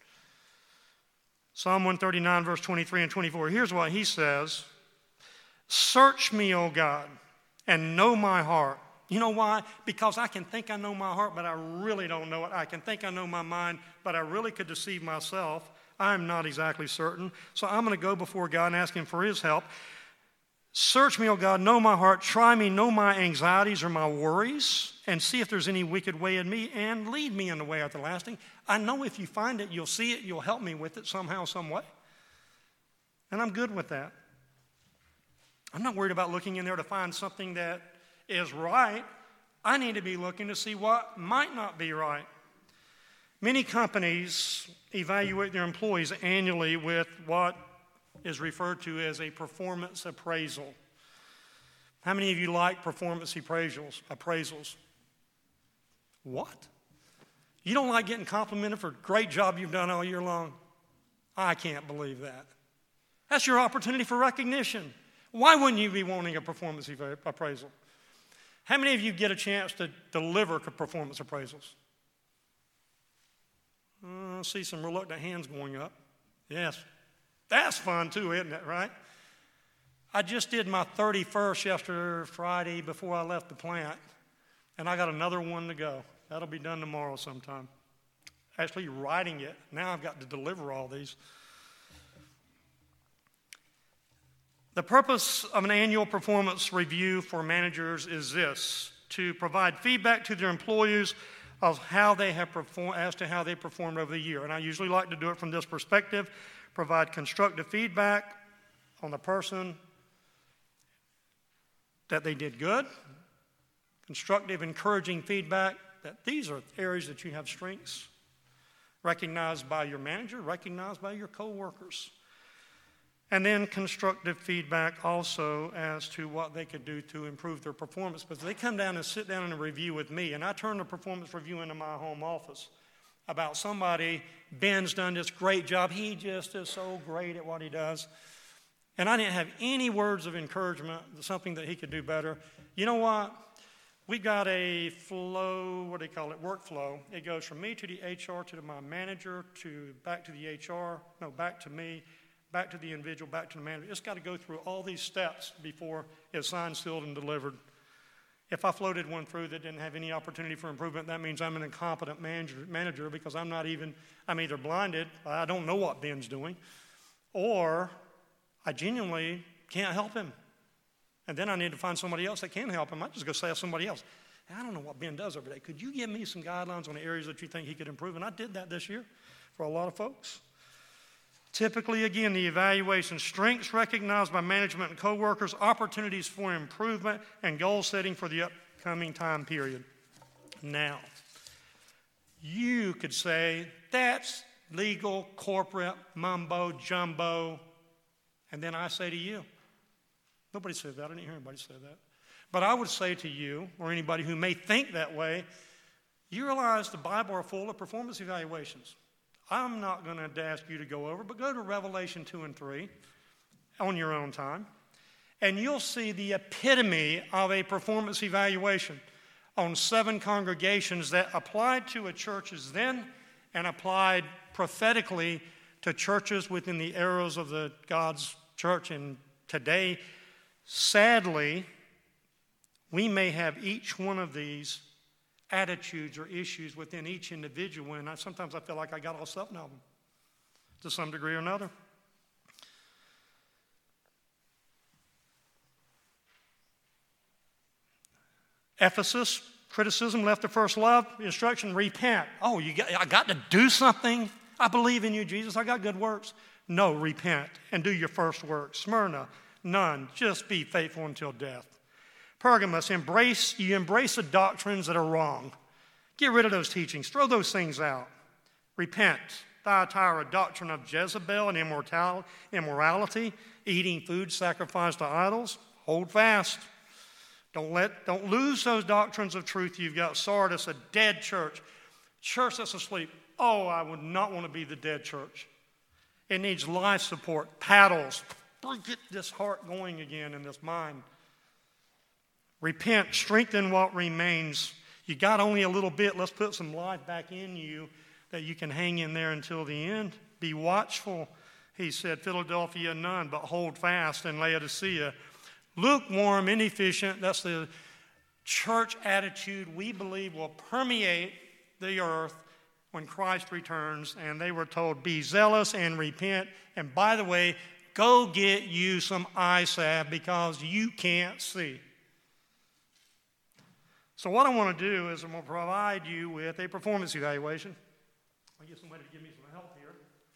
Psalm 139, verse 23 and 24. Here's what he says. Search me, O God, and know my heart. You know why? Because I can think I know my heart, but I really don't know it. I can think I know my mind, but I really could deceive myself. I'm not exactly certain. So I'm going to go before God and ask him for his help. Search me, O God, know my heart. Try me, know my anxieties or my worries, and see if there's any wicked way in me, and lead me in the way everlasting. I know if you find it, you'll see it, you'll help me with it somehow, some way. And I'm good with that. I'm not worried about looking in there to find something that is right. I need to be looking to see what might not be right. Many companies evaluate their employees annually with what is referred to as a performance appraisal. How many of you like performance appraisals? What? You don't like getting complimented for a great job you've done all year long? I can't believe that. That's your opportunity for recognition. Why wouldn't you be wanting a performance appraisal? How many of you get a chance to deliver performance appraisals? I see some reluctant hands going up. Yes. That's fun too, isn't it, right? I just did my 31st yesterday, Friday, before I left the plant, and I got another one to go. That'll be done tomorrow sometime. Actually writing it. Now I've got to deliver all these. The purpose of an annual performance review for managers is this: to provide feedback to their employees of how they have performed, as to how they performed over the year. And I usually like to do it from this perspective: provide constructive feedback on the person that they did good, constructive, encouraging feedback, that these are areas that you have strengths, recognized by your manager, recognized by your co-workers. And then constructive feedback also as to what they could do to improve their performance. Because they come down and sit down in a review with me, and I turn the performance review into my home office about somebody, Ben's done this great job. He just is so great at what he does. And I didn't have any words of encouragement, something that he could do better. You know what? We got a flow, what do they call it, workflow. It goes from me to the HR to my manager to back to the HR, no, back to me, back to the individual, back to the manager. It's got to go through all these steps before it's signed, sealed, and delivered. If I floated one through that didn't have any opportunity for improvement, that means I'm an incompetent manager because I'm either blinded, I don't know what Ben's doing, or I genuinely can't help him. And then I need to find somebody else that can help him. I just go say to somebody else, I don't know what Ben does every day. Could you give me some guidelines on the areas that you think he could improve? And I did that this year for a lot of folks. Typically, again, the evaluation, strengths recognized by management and coworkers, opportunities for improvement, and goal setting for the upcoming time period. Now, you could say that's legal, corporate, mumbo, jumbo. And then I say to you, nobody said that. I didn't hear anybody say that. But I would say to you, or anybody who may think that way, you realize the Bible are full of performance evaluations. I'm not going to ask you to go over, but go to Revelation 2 and 3 on your own time, and you'll see the epitome of a performance evaluation on 7 congregations that applied to a churches then and applied prophetically to churches within the arrows of the God's church. And today, sadly, we may have each one of these attitudes or issues within each individual, and sometimes I feel like I got all 7 of them to some degree or another. Ephesus, criticism, left the first love, instruction, repent. Oh, I got to do something? I believe in you, Jesus. I got good works. No, repent and do your first work. Smyrna, none. Just be faithful until death. Pergamos, you embrace the doctrines that are wrong. Get rid of those teachings. Throw those things out. Repent. Thyatira, doctrine of Jezebel and immorality, eating food sacrificed to idols. Hold fast. Don't lose those doctrines of truth. You've got Sardis, a dead church. Church that's asleep. Oh, I would not want to be the dead church. It needs life support, paddles. Get this heart going again in this mind. Repent, strengthen what remains. You got only a little bit. Let's put some life back in you that you can hang in there until the end. Be watchful, he said. Philadelphia, none, but hold fast. And Laodicea, lukewarm, inefficient. That's the church attitude we believe will permeate the earth when Christ returns. And they were told, be zealous and repent. And by the way, go get you some eye salve because you can't see. So what I want to do is I'm going to provide you with a performance evaluation. I'll get somebody to give me some help here.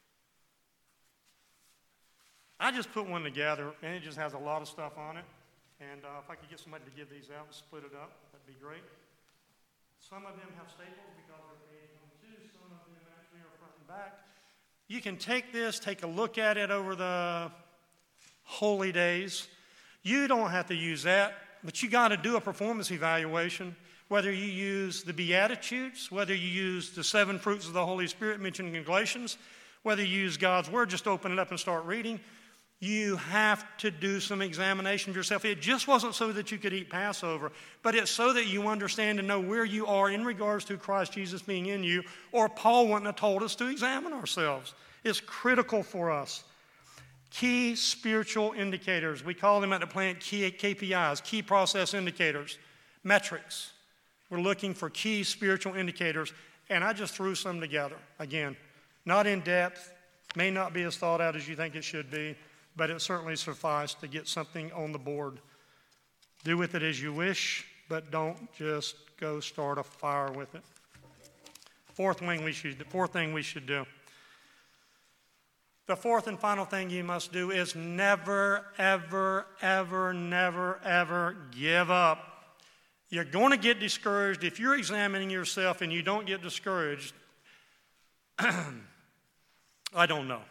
I just put one together, and it just has a lot of stuff on it. And if I could get somebody to give these out and split it up, that'd be great. Some of them have staples because they're page 1 and 2. Some of them actually are front and back. You can take this, take a look at it over the holy days. You don't have to use that. But you got to do a performance evaluation, whether you use the Beatitudes, whether you use the 7 fruits of the Holy Spirit mentioned in Galatians, whether you use God's Word, just open it up and start reading. You have to do some examination of yourself. It just wasn't so that you could eat Passover, but it's so that you understand and know where you are in regards to Christ Jesus being in you, or Paul wouldn't have told us to examine ourselves. It's critical for us. Key spiritual indicators. We call them at the plant key KPIs, key process indicators, metrics. We're looking for key spiritual indicators, and I just threw some together. Again, not in depth, may not be as thought out as you think it should be, but it certainly sufficed to get something on the board. Do with it as you wish, but don't just go start a fire with it. Fourth thing we should do. The fourth and final thing you must do is never, ever, ever, never, ever give up. You're going to get discouraged. If you're examining yourself and you don't get discouraged, I don't know.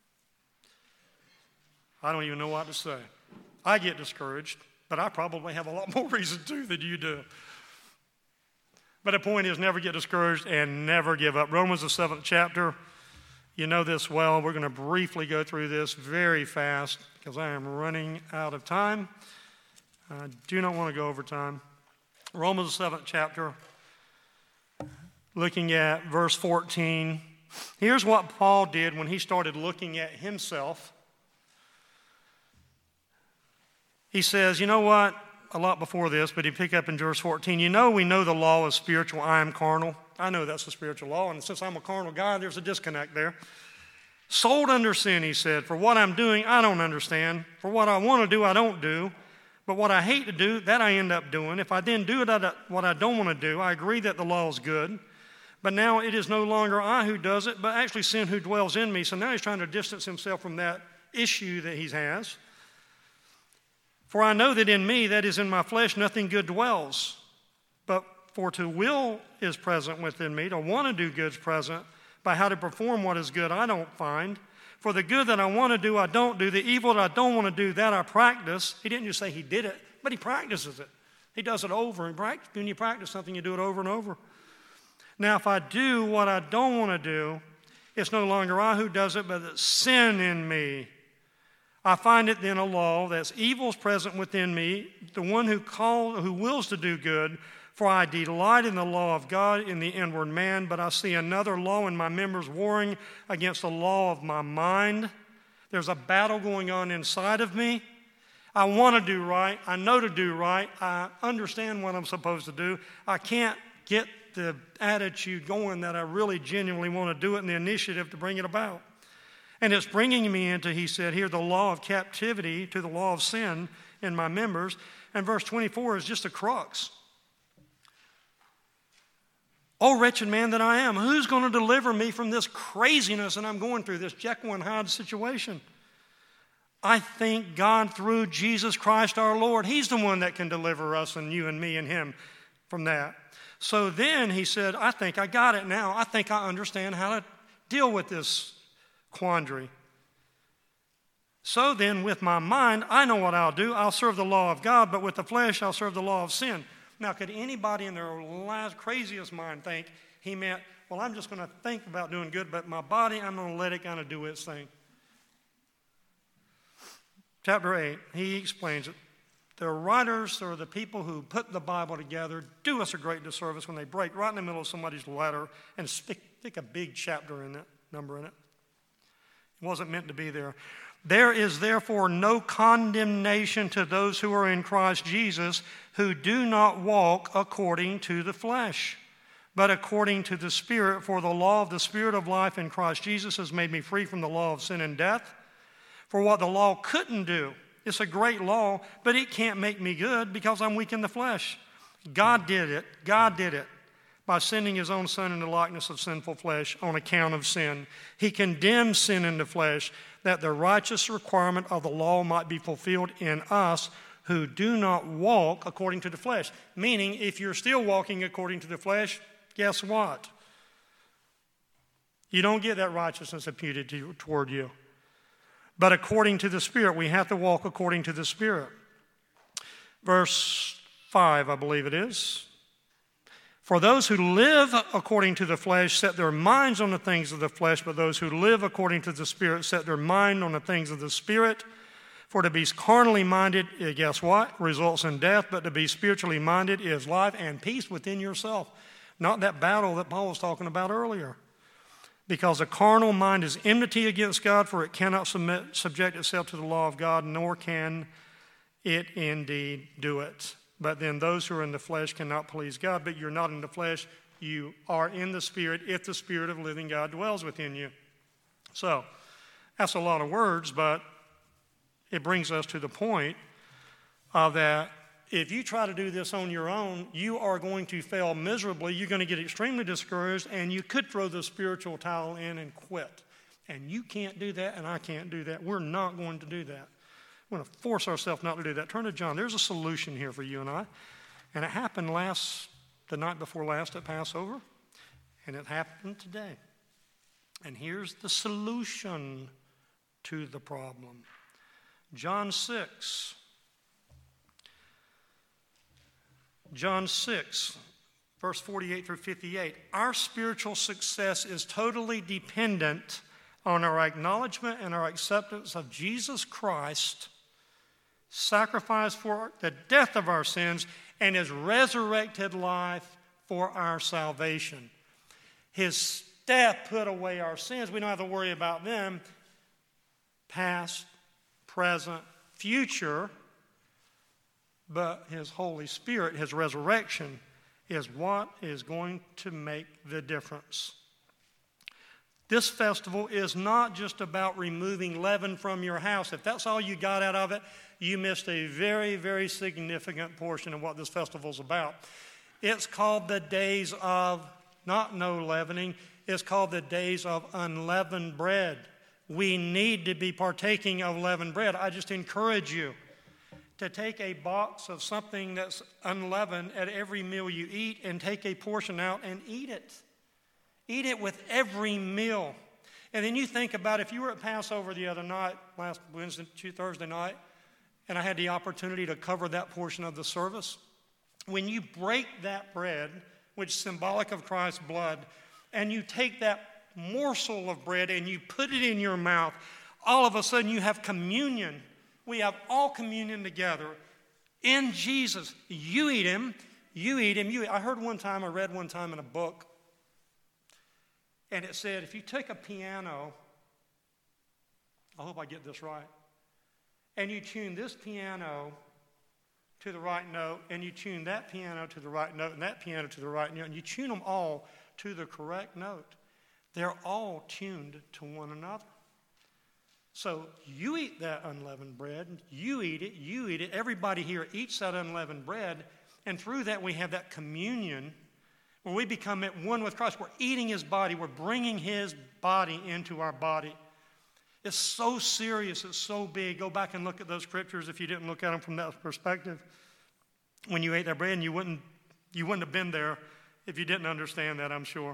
I don't even know what to say. I get discouraged, but I probably have a lot more reason to than you do. But the point is, never get discouraged and never give up. Romans, the 7th chapter, you know this well. We're going to briefly go through this very fast because I am running out of time. I do not want to go over time. Romans, the 7th chapter, looking at verse 14. Here's what Paul did when he started looking at himself. He says, you know what? A lot before this, but he picked up in verse 14. You know, we know the law is spiritual. I am carnal. I know that's the spiritual law. And since I'm a carnal guy, there's a disconnect there. Sold under sin, he said. For what I'm doing, I don't understand. For what I want to do, I don't do. But what I hate to do, that I end up doing. If I then do what I don't want to do, I agree that the law is good. But now it is no longer I who does it, but actually sin who dwells in me. So now he's trying to distance himself from that issue that he has. For I know that in me, that is in my flesh, nothing good dwells. But for to will is present within me, to want to do good is present. By how to perform what is good, I don't find. For the good that I want to do, I don't do. The evil that I don't want to do, that I practice. He didn't just say he did it, but he practices it. He does it over and practice. When you practice something, you do it over and over. Now, if I do what I don't want to do, it's no longer I who does it, but it's sin in me. I find it then a law that's evil is present within me, the one who wills to do good, for I delight in the law of God in the inward man, but I see another law in my members warring against the law of my mind. There's a battle going on inside of me. I want to do right. I know to do right. I understand what I'm supposed to do. I can't get the attitude going that I really genuinely want to do it and the initiative to bring it about. And it's bringing me into, he said here, the law of captivity to the law of sin in my members. And verse 24 is just a crux. Oh, wretched man that I am, who's going to deliver me from this craziness that I'm going through, this Jekyll and Hyde situation? I thank God through Jesus Christ our Lord. He's the one that can deliver us and you and me and him from that. So then he said, I think I got it now. I think I understand how to deal with this quandary. So then with my mind, I know what I'll do. I'll serve the law of God, but with the flesh, I'll serve the law of sin. Now, could anybody in their last craziest mind think he meant, well, I'm just going to think about doing good, but my body, I'm going to let it kind of do its thing? Chapter 8, he explains it. The writers or the people who put the Bible together do us a great disservice when they break right in the middle of somebody's letter and stick a big chapter in it, number in it. It wasn't meant to be there. There is therefore no condemnation to those who are in Christ Jesus, who do not walk according to the flesh, but according to the Spirit. For the law of the Spirit of life in Christ Jesus has made me free from the law of sin and death. For what the law couldn't do, it's a great law, but it can't make me good because I'm weak in the flesh. God did it. God did it. By sending his own Son in the likeness of sinful flesh on account of sin. He condemned sin in the flesh, that the righteous requirement of the law might be fulfilled in us who do not walk according to the flesh. Meaning, if you're still walking according to the flesh, guess what? You don't get that righteousness imputed toward you. But according to the Spirit, we have to walk according to the Spirit. Verse 5, I believe it is. For those who live according to the flesh set their minds on the things of the flesh, but those who live according to the Spirit set their mind on the things of the Spirit. For to be carnally minded, guess what? Results in death, but to be spiritually minded is life and peace within yourself. Not that battle that Paul was talking about earlier. Because a carnal mind is enmity against God, for it cannot subject itself to the law of God, nor can it indeed do it. But then those who are in the flesh cannot please God. But you're not in the flesh, you are in the Spirit, if the Spirit of living God dwells within you. So, that's a lot of words, but it brings us to the point of that if you try to do this on your own, you are going to fail miserably. You're going to get extremely discouraged, and you could throw the spiritual towel in and quit. And you can't do that, and I can't do that. We're not going to do that. We're going to force ourselves not to do that. Turn to John. There's a solution here for you and I. And it happened the night before last at Passover, and it happened today. And here's the solution to the problem. John 6. John 6, verse 48 through 58. Our spiritual success is totally dependent on our acknowledgement and our acceptance of Jesus Christ, sacrificed for the death of our sins, and his resurrected life for our salvation. His death put away our sins. We don't have to worry about them. Past, present, future. But his Holy Spirit, his resurrection, is what is going to make the difference. This festival is not just about removing leaven from your house. If that's all you got out of it, you missed a very, very significant portion of what this festival is about. It's called the days of, not no leavening, it's called the days of unleavened bread. We need to be partaking of leavened bread. I just encourage you to take a box of something that's unleavened at every meal you eat and take a portion out and eat it. Eat it with every meal. And then you think about if you were at Passover the other night, last Thursday night, and I had the opportunity to cover that portion of the service. When you break that bread, which is symbolic of Christ's blood, and you take that morsel of bread and you put it in your mouth, all of a sudden you have communion. We have all communion together in Jesus. You eat him, you eat him, you eat. I read one time in a book, and it said, if you take a piano, I hope I get this right, and you tune this piano to the right note, and you tune that piano to the right note, and that piano to the right note, and you tune them all to the correct note, they're all tuned to one another. So you eat that unleavened bread, you eat it, everybody here eats that unleavened bread, and through that we have that communion where we become at one with Christ. We're eating his body, we're bringing his body into our body. It's so serious, it's so big. Go back and look at those scriptures if you didn't look at them from that perspective. When you ate that bread, and you wouldn't have been there if you didn't understand that, I'm sure.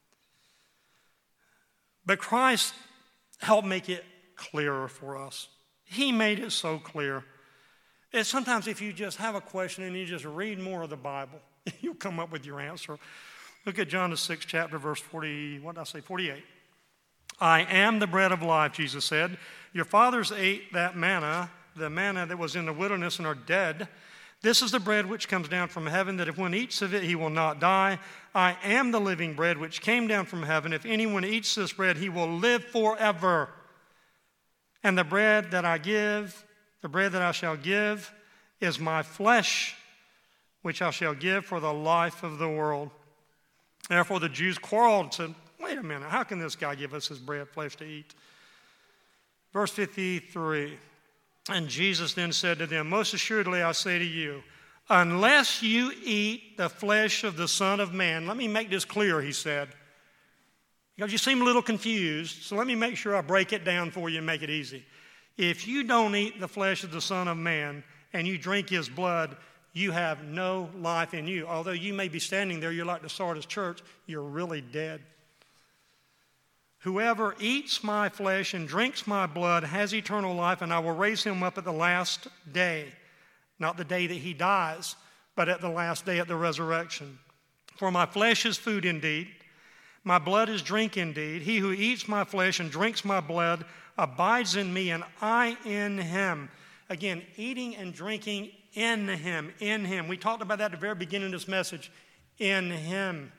But Christ helped make it clearer for us. He made it so clear. And sometimes if you just have a question and you just read more of the Bible, you'll come up with your answer. Look at John the 6th chapter, verse 48. I am the bread of life, Jesus said. Your fathers ate that manna, the manna that was in the wilderness, and are dead. This is the bread which comes down from heaven, that if one eats of it, he will not die. I am the living bread which came down from heaven. If anyone eats this bread, he will live forever. And the bread that I shall give, is my flesh, which I shall give for the life of the world. Therefore the Jews quarreled and said, wait a minute, how can this guy give us his bread, flesh to eat? Verse 53, and Jesus then said to them, most assuredly I say to you, unless you eat the flesh of the Son of Man, let me make this clear, he said, because you seem a little confused, so let me make sure I break it down for you and make it easy. If you don't eat the flesh of the Son of Man and you drink his blood, you have no life in you. Although you may be standing there, you're like the Sardis church, you're really dead. Whoever eats my flesh and drinks my blood has eternal life, and I will raise him up at the last day. Not the day that he dies, but at the last day at the resurrection. For my flesh is food indeed, my blood is drink indeed. He who eats my flesh and drinks my blood abides in me, and I in him. Again, eating and drinking in him, in him. We talked about that at the very beginning of this message. In him.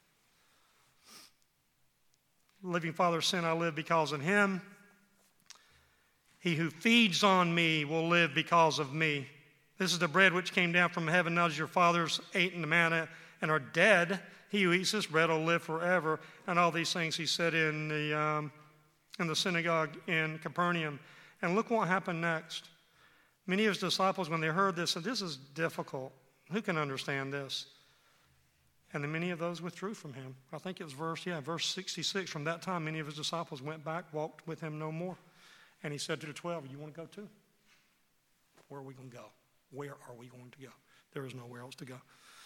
Living Father said, I live because of him. He who feeds on me will live because of me. This is the bread which came down from heaven, not as your fathers ate in the manna and are dead. He who eats this bread will live forever. And all these things he said in the synagogue in Capernaum. And look what happened next. Many of his disciples, when they heard this, said, this is difficult. Who can understand this? And then many of those withdrew from him. I think it was verse 66. From that time, many of his disciples went back, walked with him no more. And he said to the 12, you want to go too? Where are we going to go? Where are we going to go? There is nowhere else to go.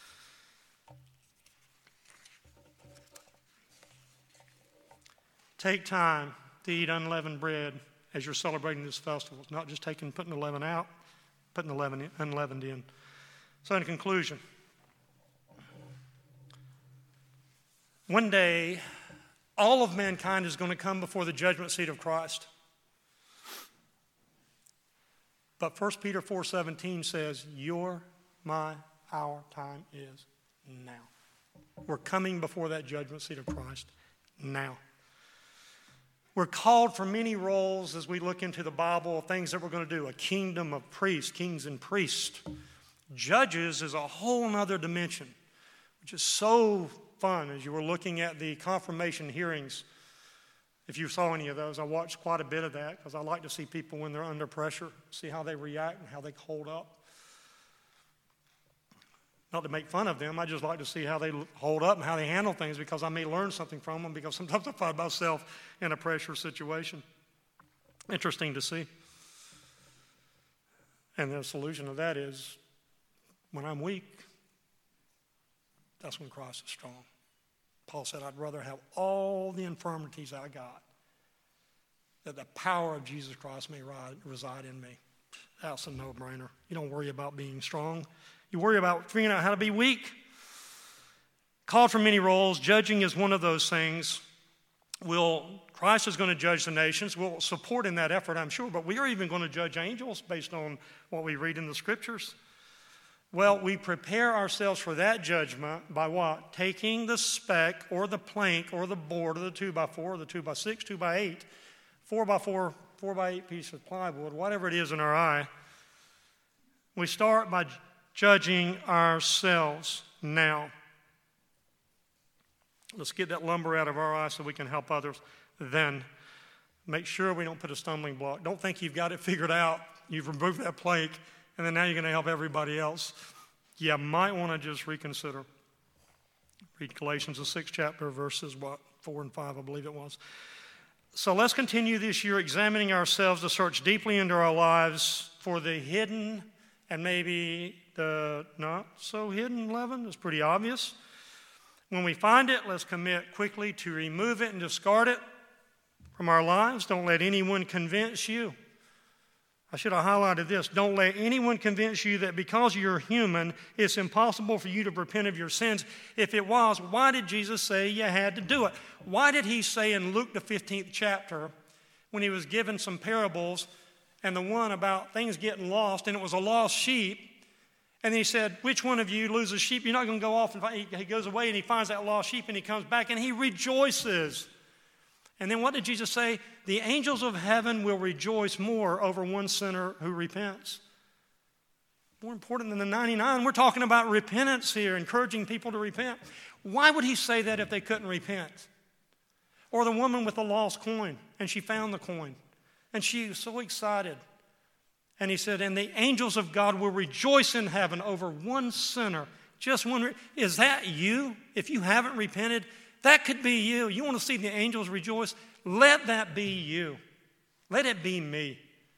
Take time to eat unleavened bread as you're celebrating this festival. It's not just putting the leaven out, putting the leaven unleavened in. So in conclusion, one day, all of mankind is going to come before the judgment seat of Christ. But 1 Peter 4:17 says, our time is now. We're coming before that judgment seat of Christ now. We're called for many roles as we look into the Bible, things that we're going to do. A kingdom of priests, kings and priests. Judges is a whole other dimension, which is so fun as you were looking at the confirmation hearings. If you saw any of those, I watched quite a bit of that because I like to see people when they're under pressure, see how they react and how they hold up. Not to make fun of them, I just like to see how they hold up and how they handle things because I may learn something from them because sometimes I find myself in a pressure situation. Interesting to see. And the solution to that is when I'm weak, that's when Christ is strong. Paul said, I'd rather have all the infirmities I got, that the power of Jesus Christ may reside in me. That's a no-brainer. You don't worry about being strong. You worry about figuring out how to be weak. Called for many roles. Judging is one of those things. Christ is going to judge the nations. We'll support in that effort, I'm sure, but we are even going to judge angels based on what we read in the Scriptures. Well, we prepare ourselves for that judgment by what? Taking the speck or the plank or the board or the 2x4 or the 2x6, 2x8, 4x4, 4x8 piece of plywood, whatever it is in our eye. We start by judging ourselves now. Let's get that lumber out of our eye so we can help others. Then make sure we don't put a stumbling block. Don't think you've got it figured out. You've removed that plank, and then now you're going to help everybody else. You might want to just reconsider. Read Galatians, the 6th chapter, verses 4 and 5, I believe it was. So let's continue this year examining ourselves to search deeply into our lives for the hidden and maybe the not so hidden leaven. It's pretty obvious. When we find it, let's commit quickly to remove it and discard it from our lives. Don't let anyone convince you. I should have highlighted this. Don't let anyone convince you that because you're human, it's impossible for you to repent of your sins. If it was, why did Jesus say you had to do it? Why did he say in Luke the 15th chapter, when he was given some parables, and the one about things getting lost, and it was a lost sheep, and he said, which one of you loses sheep? You're not going to go off. And he goes away, and he finds that lost sheep, and he comes back, and he rejoices. And then what did Jesus say? The angels of heaven will rejoice more over one sinner who repents. More important than the 99. We're talking about repentance here, encouraging people to repent. Why would he say that if they couldn't repent? Or the woman with the lost coin, and she found the coin, and she was so excited. And he said, and the angels of God will rejoice in heaven over one sinner. Just one. Is that you? If you haven't repented, that could be you. You want to see the angels rejoice? Let that be you. Let it be me.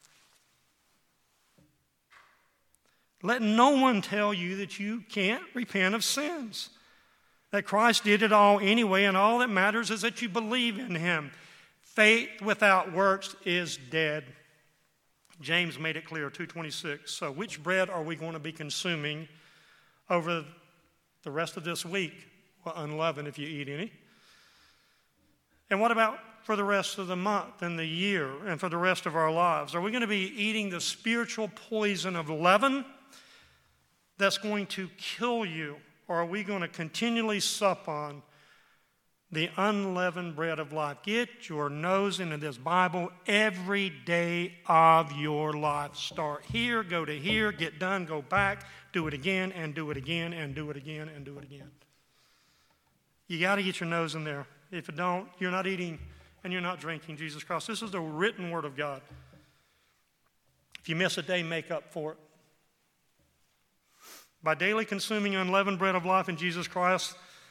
Let no one tell you that you can't repent of sins. That Christ did it all anyway, and all that matters is that you believe in him. Faith without works is dead. James made it clear, 2:26. So which bread are we going to be consuming over the rest of this week? Well, unleavened if you eat any. And what about for the rest of the month and the year and for the rest of our lives? Are we going to be eating the spiritual poison of leaven that's going to kill you? Or are we going to continually sup on the unleavened bread of life? Get your nose into this Bible every day of your life. Start here, go to here, get done, go back, do it again, and do it again, and do it again, and do it again. You got to get your nose in there. If you don't, you're not eating and you're not drinking Jesus Christ. This is the written word of God. If you miss a day, make up for it. By daily consuming unleavened bread of life in Jesus Christ,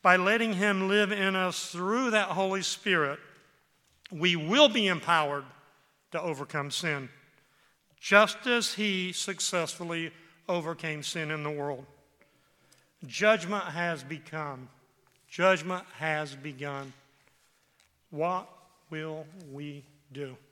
by letting him live in us through that Holy Spirit, we will be empowered to overcome sin, just as he successfully overcame sin in the world. Judgment has become. Judgment has begun. What will we do?